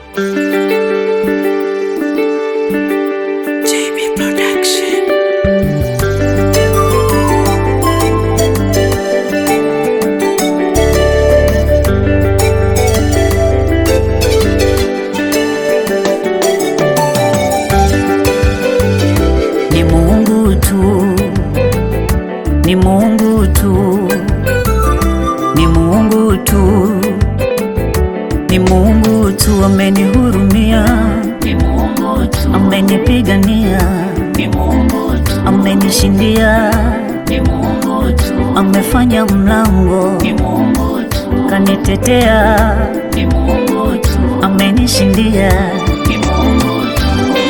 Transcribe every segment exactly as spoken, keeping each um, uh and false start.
Ni Mungu tu, ni Mungu tu, ni Mungu tu amenihurumia, ni Mungu tu, amenipigania, ni Mungu tu, amenishindia, ni Mungu tu, amefanya mlango, ni Mungu tu, kanitetea, ni Mungu tu, amenishindia. ni Mungu tu.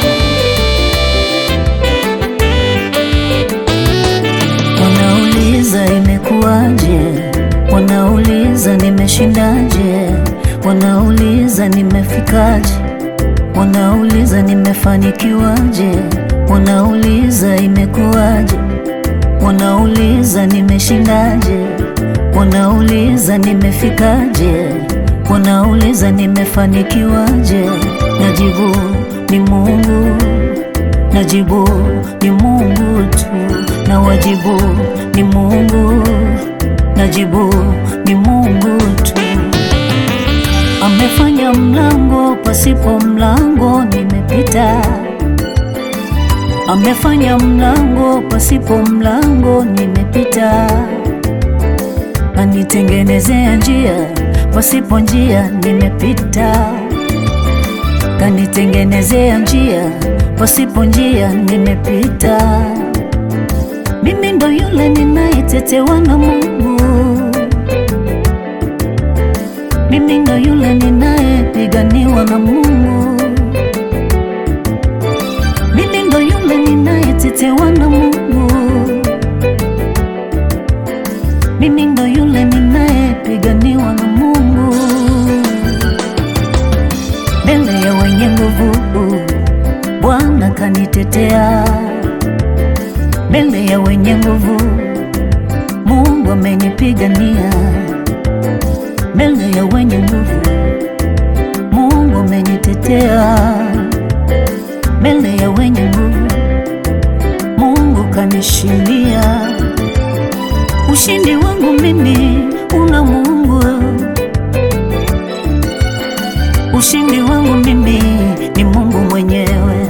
Wanauliza imekuwaje, wanauliza nimeshindaje, wanauliza nimefikaje, wanauliza nimefanikiwaje, wanauliza imekuwaje, wanauliza nimeshindaje, wanauliza nimefikaje, wanauliza nimefanikiwaje. Najibu ni Mungu, najibu ni Mungu tu, na wajibu ni Mungu, najibu ni Mungu tu. Amefanya mlango pasipo mlango nimepita, amefanya mlango pasipo mlango nimepita, kanitengenezea njia pasipo njia nimepita, kanitengenezea njia pasipo njia nimepita. Mimi ndo yule ninayetetewa na Mungu, mimi ndo yule ninayepiganiwa na Mungu, mimi ndo yule ninayetetewa na Mungu, mimi ndo yule ninayepiganiwa na Mungu. Mbele ya wenye nguvu Bwana kanitetea, mbele ya wenye nguvu Mungu amenipigania, mbele ya wenye nguvu Mungu amenitetea, mbele ya wenye nguvu Mungu kanishindia. Ushindi wangu mimi una Mungu, ushindi wangu mimi ni Mungu mwenyewe.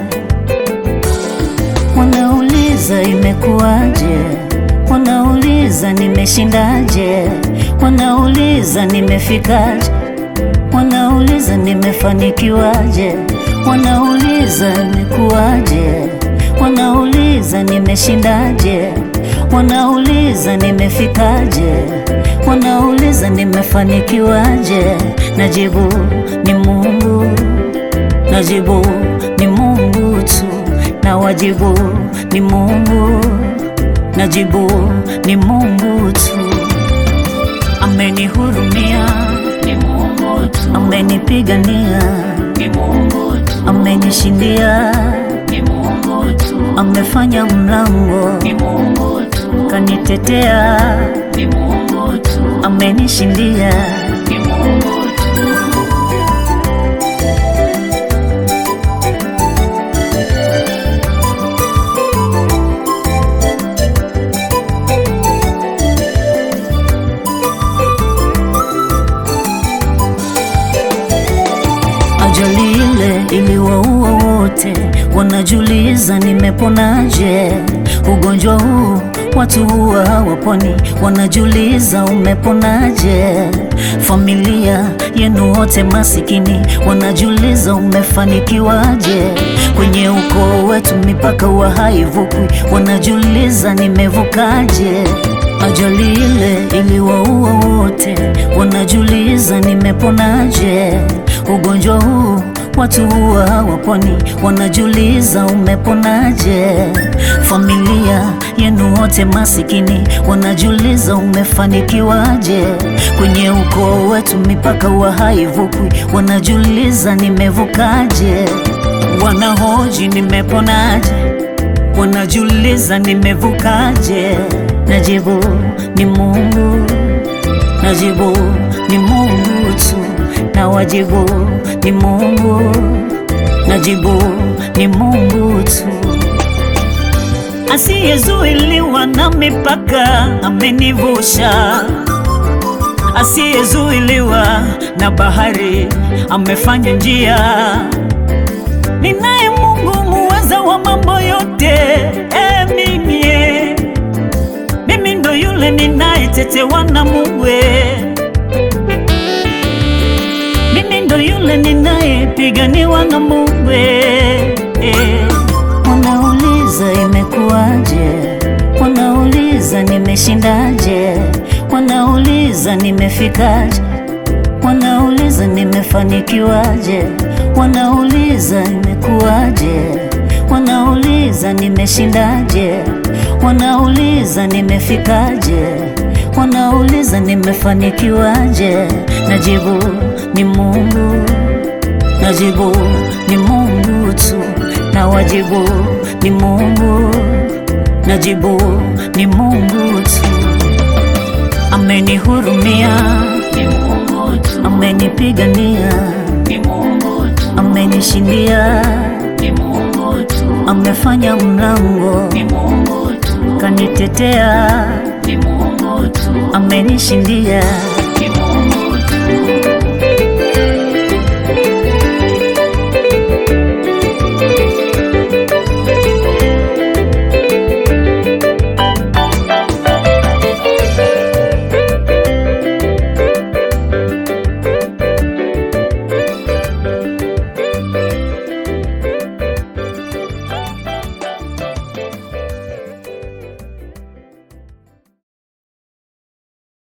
Wanauliza imekuwaje, wanauliza nimeshindaje, wanauliza nimefikaje, wanauliza nimefanikiwaje, wanauliza imekuwaje, wanauliza nimeshindaje, wanauliza nimefikaje, wanauliza nimefanikiwaje. Najibu ni Mungu, najibu ni Mungu tu, na wajibu ni Mungu, najibu ni Mungu tu. Amenihurumia, ni Mungu tu, amenipigania, ni Mungu tu, amenishindia, ni Mungu tu, amefanya mlango, ni Mungu tu, kanitetea, ni Mungu tu, amenishindia. ni Mungu tu. Ajali ile iliwaua wote, wanajiuliza nimeponaje. Ugonjwa huu watu huwa hawaponi, wanajiuliza umeponaje. Familia yenu wote masikini, wanajiuliza umefanikiwaje. Kwenye ukoo wetu mipaka huwa haivukwi, wanajiuliza nimevukaje. Ajali ile iliwaua wote, wanajiuliza nimeponaje. Ugonjwa huu watu huwa hawaponi, wanajiuliza umeponaje. Familia yenu wote masikini, wanajiuliza umefanikiwaje. Kwenye ukoo wetu mipaka huwa haivukwi, wanajiuliza nimevukaje. Wanahoji nimeponaje, wanajiuliza nimevukaje. Najibu ni Mungu, najibu ni Mungu tu, na wajibu ni Mungu, najibu ni Mungu tu. Asiyezuiliwa na mipaka amenivusha, asiyezuiliwa na bahari amefanya njia. Ninaye Mungu muweza wa mambo yote, e mimi mimi ndo yule ninayetetewa na Mungu, mimi ndo yule ninayepiganiwa na Mungu. Wanauliza imekuwaje, wanauliza nimeshindaje, wanauliza nimefikaje, wanauliza nimefanikiwaje, wanauliza imekuwaje, wanauliza nimeshindaje, wanauliza nimefikaje, wanauliza nimefanikiwaje. Najibu ni Mungu, najibu ni Mungu tu, na wajibu ni Mungu, najibu ni Mungu tu. Amenihurumia, ni Mungu tu, amenipigania, ni Mungu tu, amenishindia, ni Mungu tu, amefanya mlango, ni Mungu tu, kanitetea, ni Mungu tu, amenishindia. ni Mungu